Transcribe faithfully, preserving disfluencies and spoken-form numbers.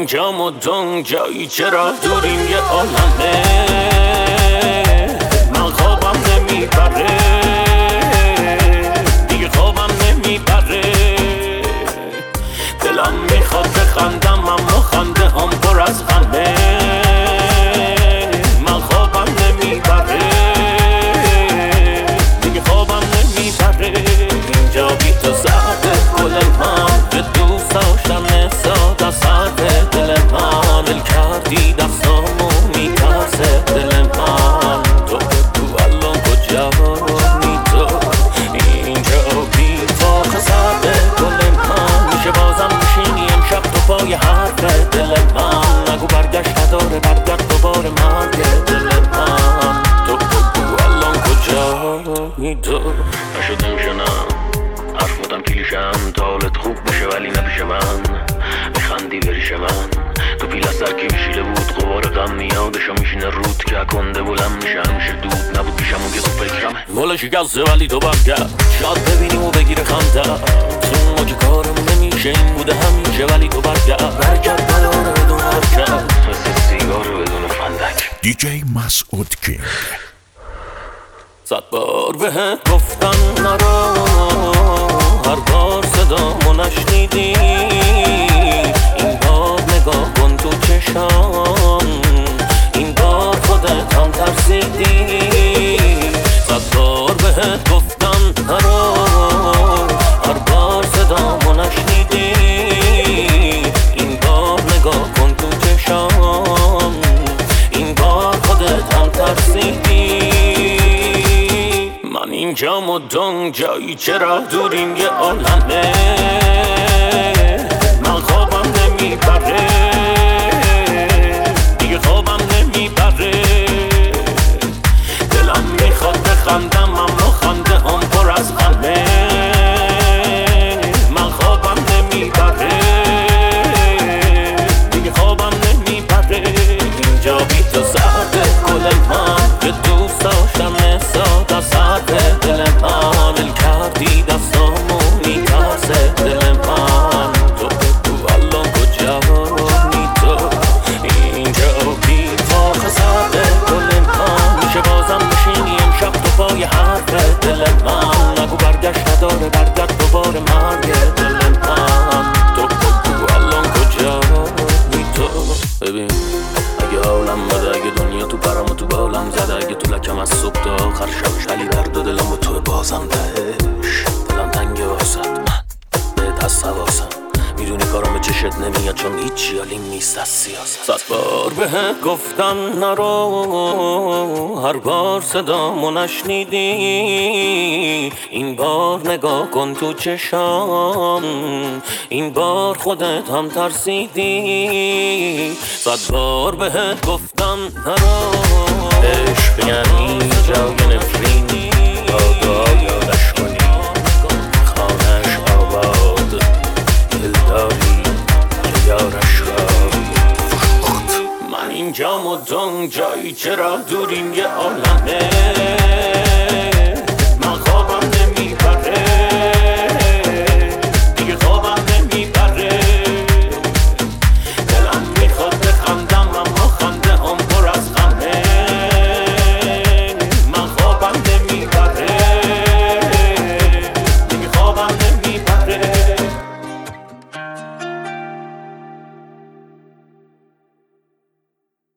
اینجام و دنگ جایی چرا دوریم یه عالمه من خوابم نمیبره دیگه خوابم نمیبره دلم میخواد بخندم اما خنده هم پر از غمه من خوابم نمیبره دیگه خوابم نمیبره اینجا بی تو ساعت گل من به دوست داشتم نساد از ساعت دل من دل کردی دستامو میترسه دل من تو تو الان کجا می تو اینجا بی تو ساعت گل من میشه بازم بشینی امشب تو پای حرف دل من نگو برگشت نداره برگرد دوباره مرگ دل من تو تو الان کجا می تو نشد نمیشنم حرف بودم کلیشم تا حالت خوب بشه ولی نپیش من میخندی بریش من تو پیل از سر کی میشیله بود غبار غم میادشا میشینه رود که اکنده بلند میشه همیشه دود نبود پیشم اون که تو فکرمه مولا شکسته ولی تو برگرد شاید ببینیم و بگیره خنده تو ما که کارمون نمیشه این بوده همیشه ولی تو برگرد برگرد نداره بدون حرکت مثل سیگار بدون فندک دی جی مسعود کینگ صد بار بهت گفتم نرو هر بار صدامو نشنیدی این بار نگاه کن تو چشام این بار خودت هم ترسیدی صد بار بهت گفتم نرو هر بار صدامو نشنیدی این بار نگاه کن تو چشام این بار خودت هم ترسیدی من اینجام و دنگ جایی چرا دوریم یه عالمه من خوابم نمیبره دیگه خوابم نمیبره دلم میخواد بخندم اما خنده هم پر از غمه من خوابم نمیبره دیگه خوابم نمیبره اینجا بی تو ساعت گل من که دوست داشتم نساد از ساعت دل من دل کردی دستامو میترسه دل من تو تو الان کجا می تو اینجا بی تو ساعت گل من میشه بازم بشینی امشب تو پای حرف دل من نگو برگشت نداره برگرد دوباره مرگ دل من تو تو الان کجا می تو ببین اگه حالم بده اگه دنیا تو پرم و تو بالم زده اگه تو لکم از صبح تا آخر شبش علی درد و دلم و تو بازم تهش دلم تنگه واسد من بهت از حواسم میدونی کارم به چشت نمیاد چون هیچی حالیم نیست از سیاست صد بار بهت گفتم نرو هر بار صدامو نشنیدی این بار نگاه کن تو چشام این بار خودت هم ترسیدی صد بار بهت گفتم نرو عشق یعنی جای نفرینی بادا یادش کنی خانش آباد دلداری یارش را من اینجام و دنگ جایی چرا دوریم یه